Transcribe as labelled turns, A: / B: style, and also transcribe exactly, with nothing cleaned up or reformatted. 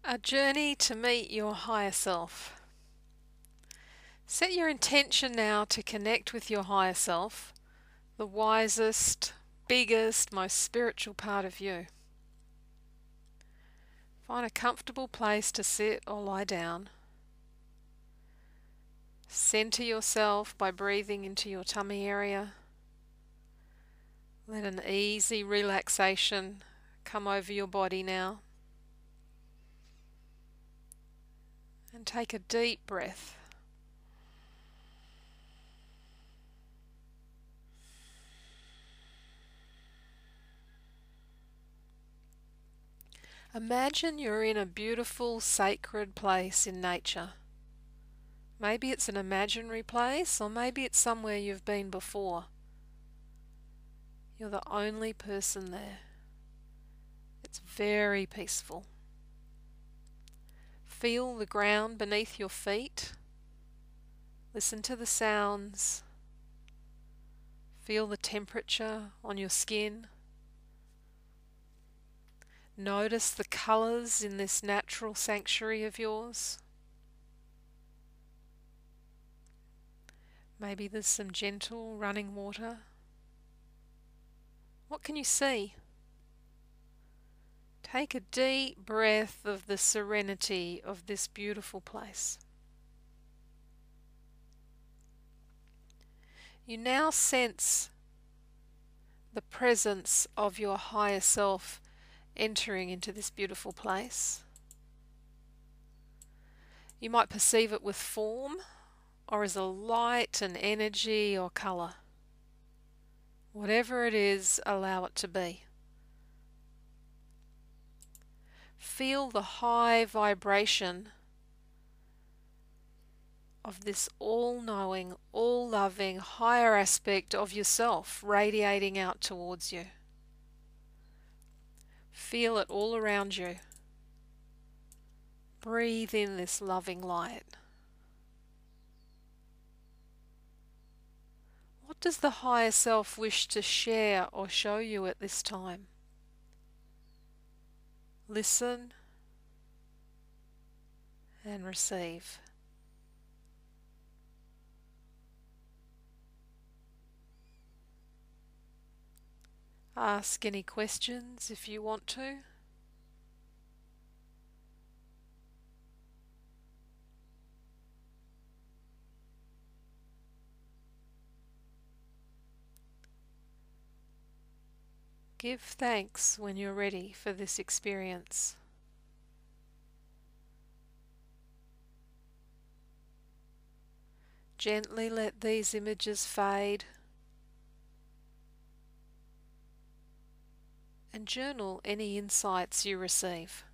A: A journey to meet your higher self. Set your intention now to connect with your higher self, the wisest, biggest, most spiritual part of you. Find a comfortable place to sit or lie down. Center yourself by breathing into your tummy area. Let an easy relaxation come over your body now. And take a deep breath. Imagine you're in a beautiful, sacred place in nature. Maybe it's an imaginary place, or maybe it's somewhere you've been before. You're the only person there. It's very peaceful. Feel the ground beneath your feet. Listen to the sounds. Feel the temperature on your skin. Notice the colours in this natural sanctuary of yours. Maybe there's some gentle running water. What can you see? Take a deep breath of the serenity of this beautiful place. You now sense the presence of your higher self entering into this beautiful place. You might perceive it with form, or as a light, an energy or colour. Whatever it is, allow it to be. Feel the high vibration of this all-knowing, all-loving, higher aspect of yourself radiating out towards you. Feel it all around you. Breathe in this loving light. What does the higher self wish to share or show you at this time? Listen and receive. Ask any questions if you want to. Give thanks when you're ready for this experience. Gently let these images fade and journal any insights you receive.